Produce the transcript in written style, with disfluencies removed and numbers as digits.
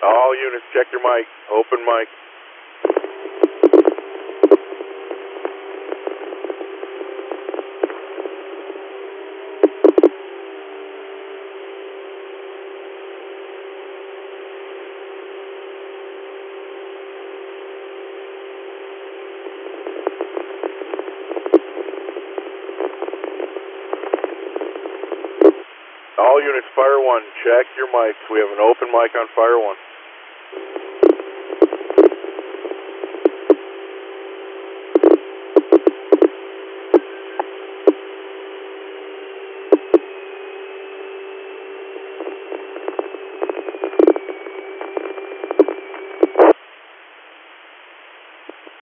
All units, check your mic. Open mic. All units, Fire 1, check your mics. We have an open mic on Fire 1.